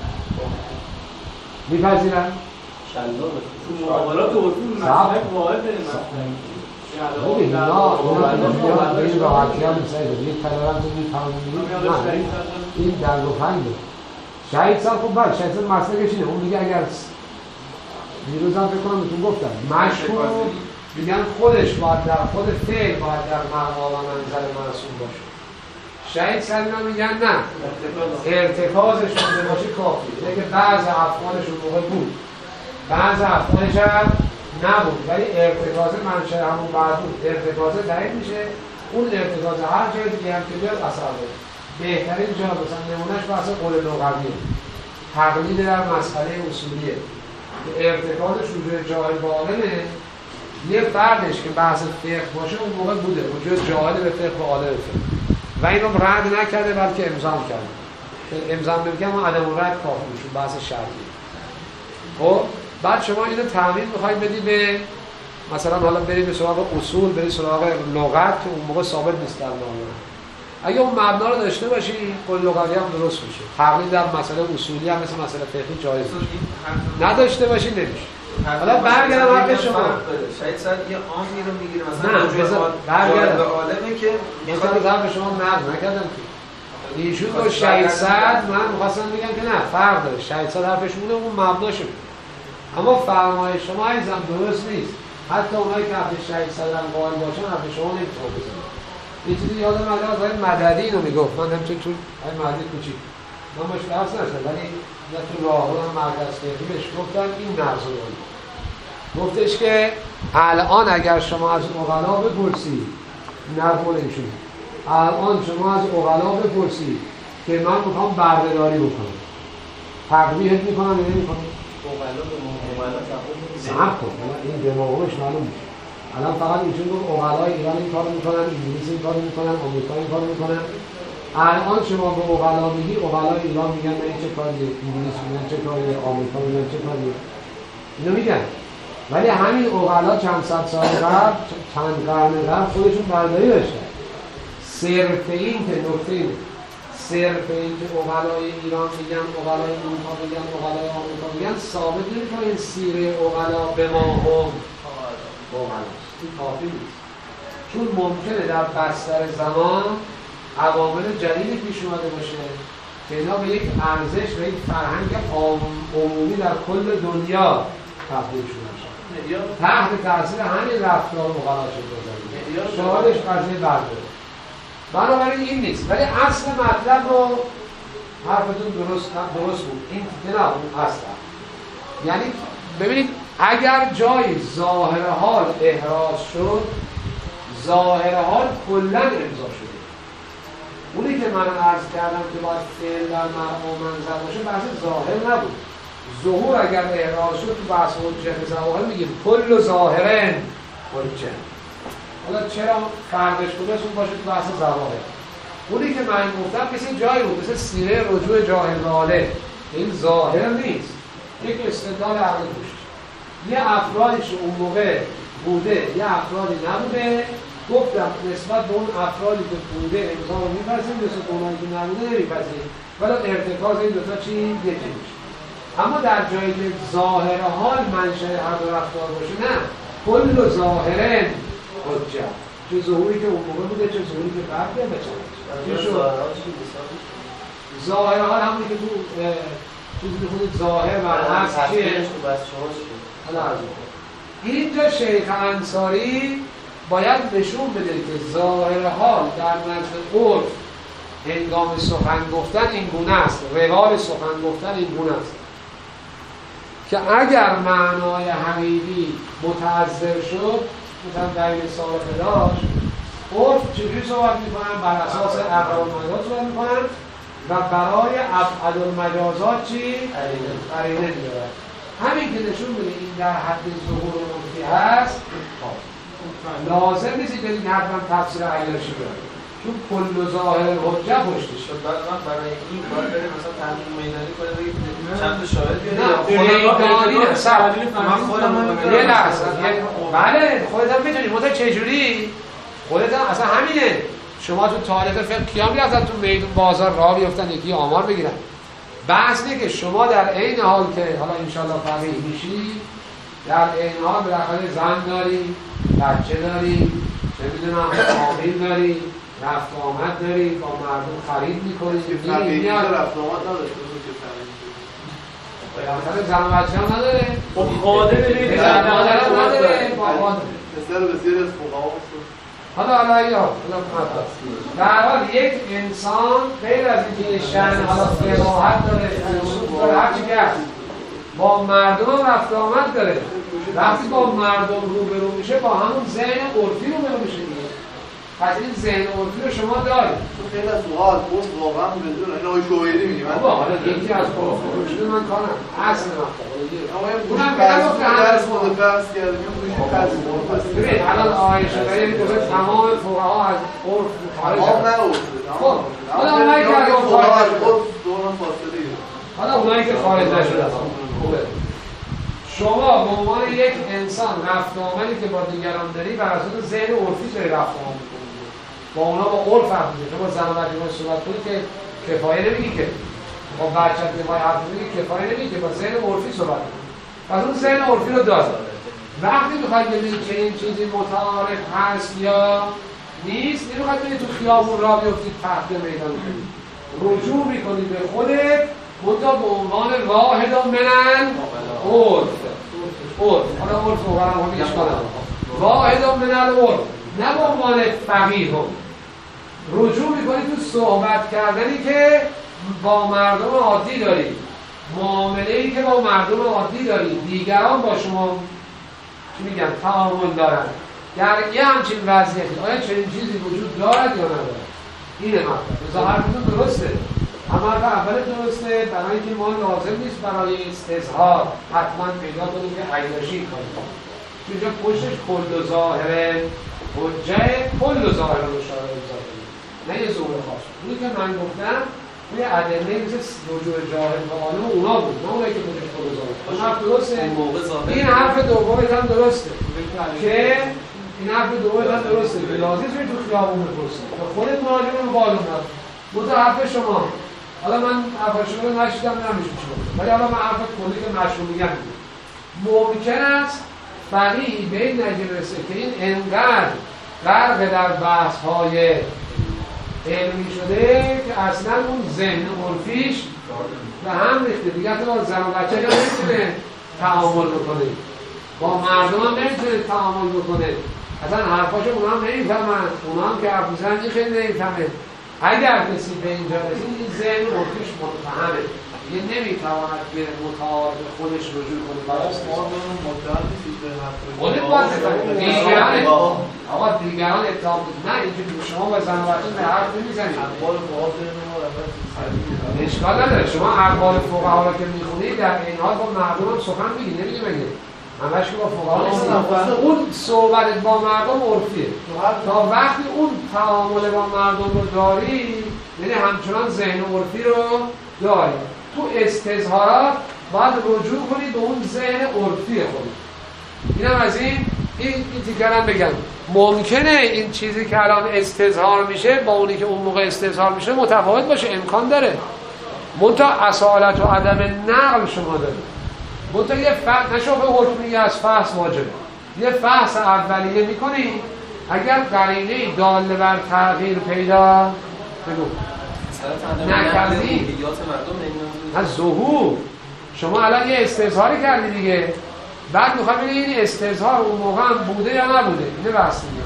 میپذیرن؟ شلوه تو معاملات اصول مسئله واحد ببین نه اونا به این راحتی ها میسایده یک کلارم تو میفهمونی این در و پنگه شهید سال خوب بر شهید سال مسئله کشیده اون میگه اگر دیروز هم فکر کنم بهتون گفتم مشهور میگن خودش باید در خود فعل باید در مقام و منظر معصوم باشه. شهید سلیمان میگن نه ارتکازش شده باشه کافی، اینه که بعض افعالش اون موقع بود بعض افعالش هم نبود ولی ارتکاز منشأ همون بعد بود، ارتکاز دلیل میشه اون ارتکاز هر جای دیگه هم که بیاد اثر داره. بهترین جا مثلا نمونهش بحث قول لغویه، تقلید در مسئله اصولیه که ارتکازش وجود جاهل باطنه. یه فردش که بحث فقه باشه اون موقع بوده وجود جاهل به فقه و عالم فقه و اینو رد نکرده بلکه امضا کرده. امضا میگم ما عدم رد کافی میشه بحث شرعی. خب بعد شما اینو تعمیم میخوای بدی به مثلا حالا بریم به سراغ اصول، بریم سراغ لغت که اون موقع ثابت نیست در نامه. اگه اون مبنا رو داشته باشی کل لغوی هم درست میشه. تقلید در مسئله اصولی هم مثل مسئله فقهی جایز میشه. نداشته باشی نمیشه. حالا برگردم حرف شما. شاید صد یه عامی رو میگیره مثلا نه برگردم به عالمه که میخواد حرف شما نقد نکردم که ایشون با شهید سعد من می‌خواستم بگم که نه فرق داره. شهید سعد حرفش اونه اون مبناشه. اما فرمایش شما عزیزم درست نیست. حتی اونایی که حرف شهید سعد هم قائل باشن حرف شما نمیتونه بزنه. یه چیزی یادم اومد از آقای مددی اینو میگفت. من همچون تو آقای مددی کوچیک من باش بحث نشدم ولی یا تو راهرو هم مرکز فقهی بهش گفتن این نقض رو گفتش که الان اگر شما از عقلا بپرسید نقول ایشون الان شما از عقلا بپرسید که من میخوام برده‌داری بکنم تقویحت میکنم یا نمیکنم؟ عقلا به عقلا تقویح صحب کن این دماغش معلوم میشه. الان فقط ایشون گفت عقلای ایران این کارو میکنن، انگلیس این کارو میکنن، آمریکا این کارو میکنن. الان شما به عقلا میگی عقلای ایران میگن نه چه کاریه، انگلیس میگن چه کاریه، آمریکا میگن چه کاریه. اینو میگن. ولی همین عقلا چند صد سال قبل چند قرن قبل خودشون برداری داشتن. صرف این که نکته اینه صرف این که عقلای ایران میگن عقلای اروپا میگن عقلای آمریکا میگن ثابت نمی‌کنه این سیره عقلا به ما هم عقلاست. این کافی نیست. چون ممکنه در بستر زمان عوامل جدیدی پیش اومده باشه که اینا به یک ارزش و یک فرهنگ عمومی در کل دنیا تبدیل شده باشه. تحت تاثیر همین رفتار عقلا شده باشه. شاهدش قضیه برداره. بنابراین این نیست ولی اصل مطلب رو حرفتون درست درست بود. این نه اون اصل. یعنی ببینید اگر جای ظاهر حال احراز شد ظاهر حال کلا امضا شده. اونی که من عرض کردم که باید فعل در مرء و منظر باشه بحث ظاهر نبود. ظهور اگر احراز شد تو بحث حجت ظواهر میگیم کل ظاهرن حجت. حالا چرا فرقش کجاست اون باشه تو بحث ظواهر. اونی که من گفتم مثل جایی بود مثل سیره رجوع جاهل غالب. این ظاهر نیست. یک استدلال عقلی توش. یه افرادی که اون موقع بوده یه افرادی نبوده گفتم نسبت به اون افرادی که بوده امضا رو می‌پذیریم نسبت به اونایی که نبوده نمی‌پذیریم ولی ارتکاز این دوتا چی یکی میشه. اما در جایی که ظاهر حال منشأ هر دو رفتار باشه نه کل ظاهرن حجت. چه ظهوری که اون موقع بوده چه ظهوری که بعد بیاد بچه ظاهر حال همونی که تو چیزی که خودت ظاهر و هست چیه؟ اینجا شیخ انصاری باید نشون بده که ظاهر حال در نزد عرف هنگام سخن گفتن این گونه است، روال سخن گفتن این گونه است که اگر معنای حقیقی متعذر شد مثلا دلیل سابقه داشت عرف چجوری صحبت میکنن؟ بر اساس افعال المجاز صحبت میکنن و برای افعال المجازات چی؟ قرینه میارن. همین که نشون بده این در حد ظهور عرفی هست لازم نیست که این حتما تفسیر عیاشی داره چون کل ظاهر حجت پشتش شد. بعد من برای این باید بریم مثلا تحلیل میدانی کنه بگید چند تا شاهد بیاریم. نه میدانی من خودم یه لحظه بله خودت هم میدونی متا چجوری خودت هم اصلا همینه. شما تو تاریخ فقه کیا میرفتن تو میدون بازار راه بیفتن یکی آمار بگیرن. بحث اینه که شما در عین حال که حالا انشالله فقیه میشی در عین حال بالاخره زن داری، بچه داری، چه میدونم عامل داری، رفت آمد داری، با مردم خرید میکنی. فقیه رفت آمد نداشت بالاخره زن و بچه هم نداره. خب خاده ببینید زن و مادر هم نداره. مثل بسیاری از فقها حالا حالا یا در حال یک انسان غیر از اینکه شأن حالا فقاهت داره اصول داره هر چی که هست با مردم رفت آمد داره. وقتی با مردم روبرو میشه با همون ذهن عرفی روبرو میشه دیگه. پس این ذهن عرفی رو شما دارید. خیلی از سوال اون واقعا بدون این آقای شوهری میگه من بابا حالا یکی از فروشده من کارم اصل مطلب اونم بگم که درس مدرس کردیم ببین الان آقای شوهری گفت تمام فقها از عرف خارج هستند. خب حالا اونایی که از عرف خارج دوران فاصله حالا اونایی که خارج نشده خوبه شما به عنوان یک انسان رفت آمدی که با دیگران داری بر اساس ذهن عرفی داری رفت آمد می‌کنی. با اونا با عرف حرف میزنی. شما با زن و بچه باید صحبت کنی که کفایه نمیگی که با بچه‌ت نمای حرف میزنی کفایه نمیگی که با ذهن عرفی صحبت کنی. پس اون ذهن عرفی رو داره. وقتی میخواید ببینید که این چیزی متعارف هست یا نیست، نمیخواید ببینید تو خیابون راه بیفتید تحت میدان کنید، رجوع میکنید به خودت منتها به عنوان واحد من العرف. عرف حالا عرف رو برام هم اشکال نداره، واحد من العرف، نه به عنوان فقیه. رجوع میکنید تو صحبت کردنی که با مردم عادی دارید، معامله‌ای که با مردم عادی دارید، دیگران با شما چی میگن تعامل دارن در یه همچین وضعیتی آیا چنین چیزی وجود دارد یا ندارد؟ اینه مطلب. مثلا حرفتون درسته، اما حرف اول درسته، برای اینکه ما لازم نیست برای استظهار حتما پیدا کنیم که عیاشی کنیم، چون اینجا پشتش کل و ظاهره حجه کل و ظاهره مشاهده ظاهره، نه یه ظهور خاص. اونی که من گفتم توی ادله مثل رجوع جاهل و عالم اونا بود، نه اونایی که خودش کل و ظاهره. اون حرف درسته، این حرف دومت هم درسته که این حرف دومت هم درسته که لازم توی تو خیابون بپرسید و خودت مراجعه رو بالون هست بود حرف شما. حالا من حرف شما رو نشیدم نمیشه شما، ولی حالا من حرف کلی که مشروع میگم ممکن است فقیهی به این نتیجه برسه که این انقدر غرق در بحث‌های علمی شده که اصلا اون ذهن عرفیش به هم ریخته دیگه، تو با زن و بچه هم نمیتونه تعامل بکنه، با مردم هم نمیتونه تعامل بکنه، اصلا حرفاشو اونا هم نمیفهمن، اونا هم که حرف میزنن این خیلی نمیفهمه. اگر کسی به اینجا رسید این ذهن عرفیش متفهمه، یه نمیتواند به متعارف خودش رجوع کنه. برای مردم مدرن نیستید به حرف خودت باید بفهمید دیگران آقا دیگران اتهام نه اینکه شما با زن و بچه به حرف نمیزنید. اقوال فقها اشکال نداره، شما اقوال فقها رو که میخونید در این حال با مردم هم سخن میگید، نمیگه مگه همش که با فقها نیستید. اون صحبت با مردم عرفیه، تا وقتی اون تعامل با مردم رو داری یعنی همچنان ذهن عرفی رو داری، تو استظهارات باید رجوع کنید به اون ذهن عرفی خودت. اینم از این این تیکرم بگم ممکنه این چیزی که الان استظهار میشه با اونی که اون موقع استظهار میشه متفاوت باشه، امکان داره، منتها اصالت و عدم نقل شما داره. منتها یه فحص نشو به حکمی از فحص واجبه، یه فحص اولیه میکنی، اگر قرینه دال بر تغییر پیدا بگو نکردی از ظهور، شما الان یه استظهاری کردی دیگه، بعد میخوام ببینید این استظهار اون موقع هم بوده یا نبوده، اینه بحث دیگه.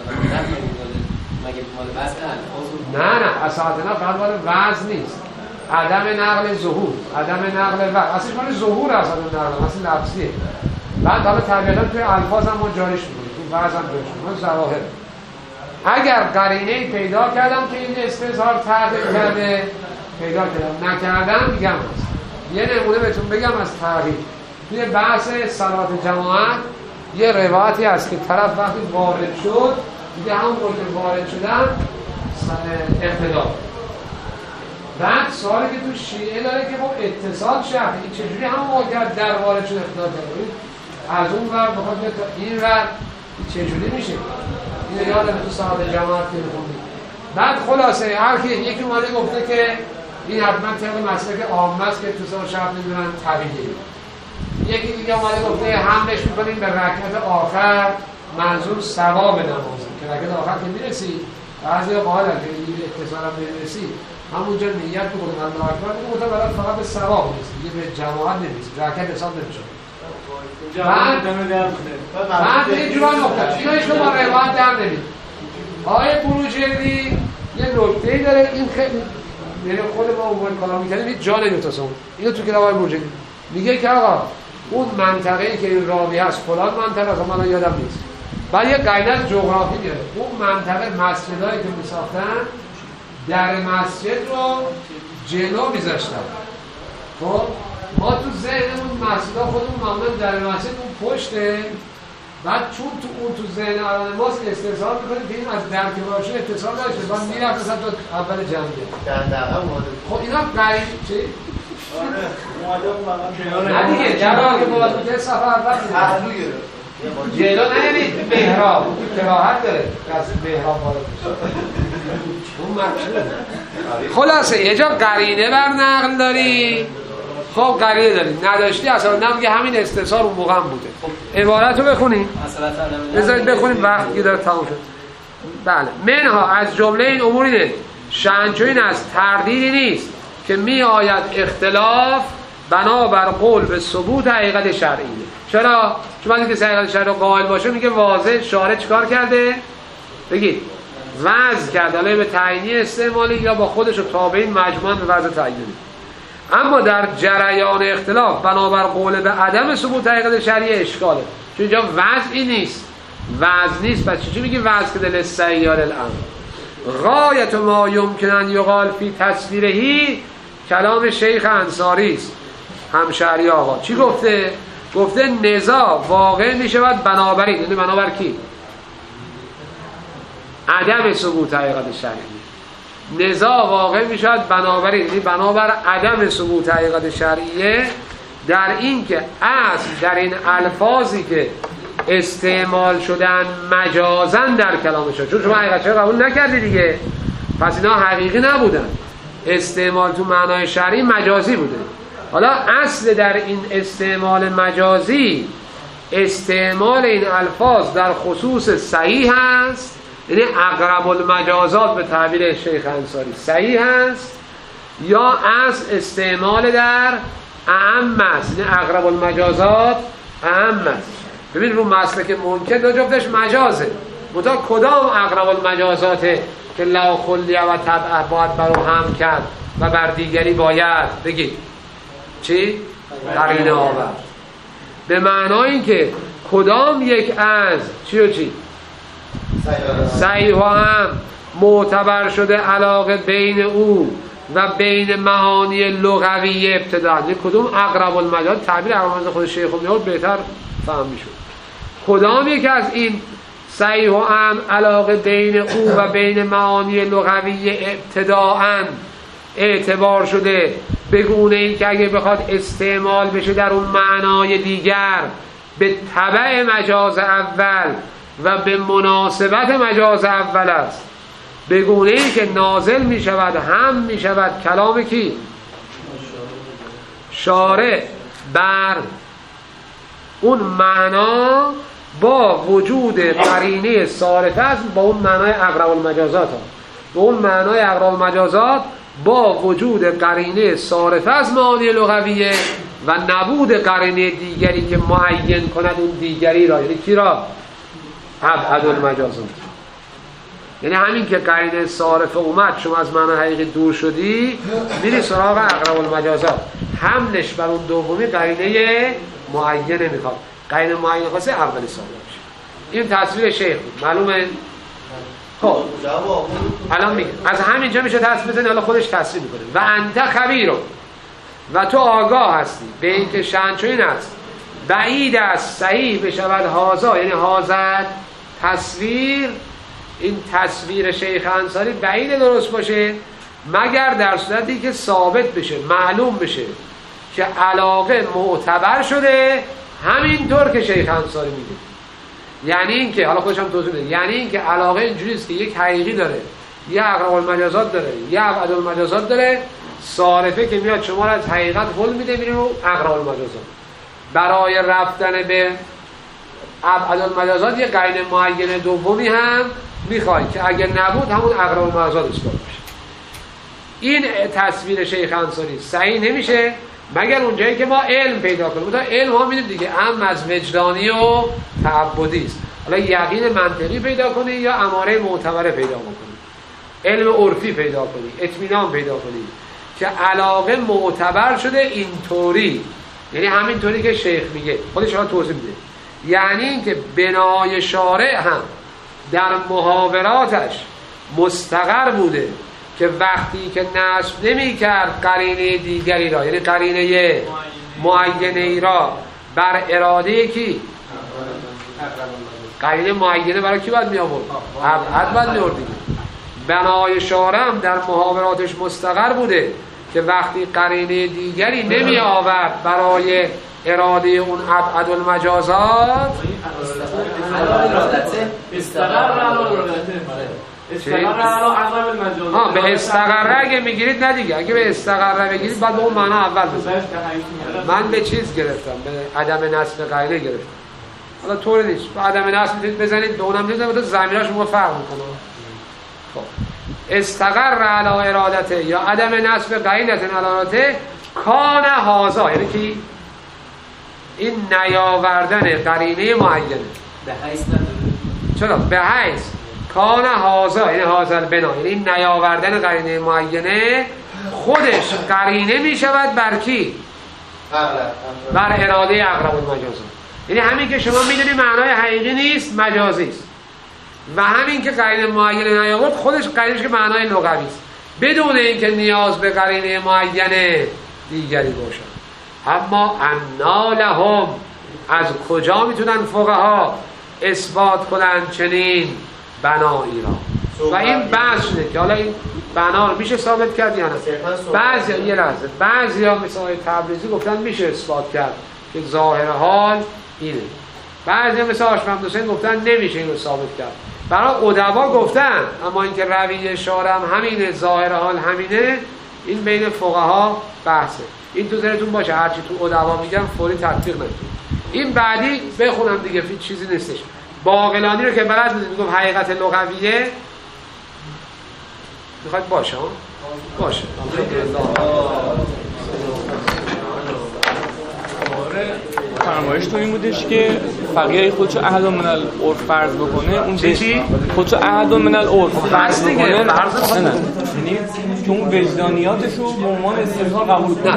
نه نه اساسا فقط مال وزن نیست، عدم نقل ظهور، عدم نقل وزن، اصلا مال ظهور اساسا نقل اصلا لفظیه. بعد حالا طبیعتا توی الفاظ هم ما جاریش می‌کنیم، تو وزن هم جاریش می‌کنیم، ظواهر. اگر قرینه‌ای پیدا کردم که این استظهار تغییر کرده، پیدا کردم، نکردم میگم هست. یه نمونه بهتون بگم از تغییر. توی بحث صلات جماعت یه روایتی هست که طرف وقتی وارد شد دیگه همون که وارد شدن اقتدا. بعد سوالی که تو شیعه داره که خب اتصال شد این چجوری همون واقعیت در وارد شد اقتدا کرد، از اون ور بخواد بیاد تا این ور چجوری میشه؟ این یادم تو صلات جماعت که میخوندی. بعد خلاصه هر کی یکی اومده گفته که این حتما طبق مسلک عامه است که تو سال شب نمیدونن طبیعیه. یکی دیگه اومده گفته حملش میکنیم به رکعت آخر منظور ثواب نمازه که رکعت آخر که میرسی بعضی قائلن که این اتصال هم میرسی همونجا نیت بکنیم الله اکبر بگیم برای فقط به ثواب میرسی، دیگه به جماعت نمیرسی، رکعت حساب نمیشه. بعد بعد یه جوان نکته اینا هیچ با روایت در نمید. آقای بروجردی یه نکته‌ای داره، این خیلی یعنی خود ما اون کار می‌کنیم هیچ جا نمی‌تونم. اینو تو کتاب آقای بروجردی میگه که آقا اون منطقه‌ای که این راوی هست فلان منطقه است، من یادم نیست، بعد یه قاعده جغرافی میاره، اون منطقه مسجدایی که میساختن در مسجد رو جلو میذاشتن. خب ما تو ذهنمون مسجدها خودمون معمولا در مسجد اون پشته، بعد چون تو اون تو ذهن الان ماست استحضار میکنیم که این از درک باشه اتصال داشته، بعد میرفت مثلا تو اول جمعه خب اینا قاعده چی؟ نه دیگه جواب که باید میگه صفحه اول پهلو گرفت جلو ننید محراب کراهت داره از محراب وارد اون مقصود. خلاصه یه جا قرینه بر نقل داری، خب قرینه داری، نداشتی اصلا نمیگه همین استفسار اون موقع هم بوده. عبارت رو بخونیم، بذارید بخونیم وقتی داره تمام شد. بله منها از جمله این امور اینه شأنچو این است تردیدی نیست که می آید اختلاف بنابر قول به ثبوت حقیقت شرعیه. چرا؟ چون وقتی که حقیقت شرعی قائل باشه میگه واضح شارع چیکار کرده؟ بگید وضع کرده، حالا به تعیینی استعمالی یا با خودش و تابعین مجموعاً به وضع تعیینی. اما در جریان اختلاف بنابر قول به عدم ثبوت حقیقت شرعی اشکاله، چون اینجا وضعی نیست، وضع نیست، پس چی میگی وضع که دل سیار الامر. غایت ما یمکن ان یقال فی تصویرهی کلام شیخ انصاری است همشهری آقا. چی گفته؟ گفته نزاع واقع می شود بنابراین، یعنی بنابر کی؟ عدم ثبوت حقیقت شرعی. نزاع واقع می شود بنابراین، یعنی بنابر عدم ثبوت حقیقت شرعیه در این که اصل در این الفاظی که استعمال شدن مجازن در کلامشون، چون شما حقیقت شرعی قبول نکردی دیگه، پس اینا حقیقی نبودن، استعمال تو معنای شرعی مجازی بوده. حالا اصل در این استعمال مجازی استعمال این الفاظ در خصوص صحیح هست، یعنی اقرب المجازات به تعبیر شیخ انصاری صحیح هست، یا اصل استعمال در اعم است، یعنی اقرب المجازات اعم است. ببین رو مسلک ممکن دو جفتش مجازه، متا کدام اقرب المجازاته که لا خلیه و طبع باید برو هم کرد و بر دیگری باید بگید چی؟ قرینه آورد. به معنای این که کدام یک از چی و چی؟ صحیح و هم معتبر شده علاقه بین او و بین معانی لغوی ابتدا، کدوم اقرب المجاز، تعبیر اقرب المجاز خود شیخ میاد بهتر فهم میشد. کدام یک از این صحیح و هم علاقه بین او و بین معانی لغوی ابتداءً اعتبار شده به گونه ای که اگه بخواد استعمال بشه در اون معنای دیگر به تبع مجاز اول و به مناسبت مجاز اول است، به گونه ای که نازل می شود هم می شود کلام کی؟ شارع بر اون معنا با وجود قرینه صارفه است، با اون معنای اقرب المجازات ها. با اون معنای اقرب المجازات با وجود قرینه صارفه از معانی لغویه و نبود قرینه دیگری که معین کند اون دیگری را، یعنی کی را؟ ابعد المجازات. یعنی همین که قرینه صارفه اومد شما از معنی حقیقی دور شدی میری سراغ اقرب المجازات، حملش بر اون دومی قرینه معینه میخواد، قرینه معینه خواسته اولی صادر بشه. این تصویر شیخ بود، معلومه؟ خب الان میگه از همینجا میشه تصویر بزنی، حالا خودش تصویر میکنه. و انت خبیرو، و تو آگاه هستی به این که شأنچو این است بعید است صحیح بشود هازا، یعنی هازد تصویر، این تصویر شیخ انصاری بعید درست باشه مگر در صورتی که ثابت بشه، معلوم بشه که علاقه معتبر شده همینطور که شیخ انصاری میگه. یعنی این که حالا خودش هم توضیح بده، یعنی این که علاقه اینجوری است که یک حقیقی داره، یه اقرب المجازات داره، یه ابعد المجازات داره، صارفه که میاد شما را از حقیقت حل میده میره رو اقرب المجازات. برای رفتن به ابعد المجازات یه قرینه معینه دومی هم میخواد که اگر نبود همون اقرب المجازات اثبات بشه. این تصویر شیخ انصاری صحیح نمیشه مگر اونجایی که ما علم پیدا کنیم. تا علم ها میدیم دیگه، ام از وجدانی و تعبدی است. حالا یقین منطقی پیدا کنی یا اماره معتبره پیدا کنی، علم عرفی پیدا کنی، اطمینان پیدا کنی که علاقه معتبر شده اینطوری، یعنی همینطوری که شیخ میگه، خودش ها توضیح میده. یعنی اینکه بنای شارع هم در محاوراتش مستقر بوده که وقتی که نصب نمی کرد قرینه دیگری را، یعنی قرینه معینه ای را بر اراده کی؟ قرینه معینه برای کی باید می آورد؟ ابعد باید می آورد دیگه. بنای شارع هم در محاوراتش مستقر بوده که وقتی قرینه دیگری نمی آورد برای اراده اون ابعد المجازات ها به استقره اگه میگیرید نه دیگه، اگه به استقره بگیرید بعد به اون معنا اول بزنید. من به چیز گرفتم، به عدم نصب قاعده گرفتم. حالا طور نیست، به عدم نصب میتونید بزنید، به اونم بزنید، زمیراش شما فرق میکنه. خب استقر علی ارادته یا عدم نصب قاعده علی ارادته کان هازا، یعنی که این نیاوردن قرینه معینه به حیث نداره. چرا؟ به حیث کان هازا، یعنی هازا البنا، یعنی این نیاوردن قرینه معینه خودش قرینه می شود بر کی؟ بر اراده اقرب المجازات. یعنی همین که شما میدونی معنای حقیقی نیست، مجازی است، و همین که قرینه معینه نیاورد خودش قرینش که معنای لغوی است، بدون اینکه نیاز به قرینه معینه دیگری باشد. اما انا لهم، از کجا میتونن فقها اثبات کنن چنین بنایی را؟ و این بحث شده که حالا این بنا رو میشه ثابت کرد یا نه؟ بعضی یه لحظه بعضی ها مثل آقای تبریزی گفتن میشه اثبات کرد که ظاهر حال اینه، بعضی ها مثل آشمهمد حسین گفتن نمیشه اینو ثابت کرد. برای ادبا گفتن، اما اینکه روی شارع هم همینه، ظاهر حال همینه، این بین فقها بحثه. این تو ذهنتون باشه، هرچی تو ادبا میگم فوری تطبیق نکنید. این بعدی بخونم دیگه، هیچ چیزی نیستش. باقلانی رو که بلد بودید میگم حقیقت لغویه میخواید باشه ها؟ باشه. فرمایش تو این بودش که فقیه خودشو احد من العرف فرض بکنه، اون چی؟ خودشو احد من العرف فرض بکنه، نه نه، یعنی که اون وجدانیاتشو به عنوان استدلال قبول کنه.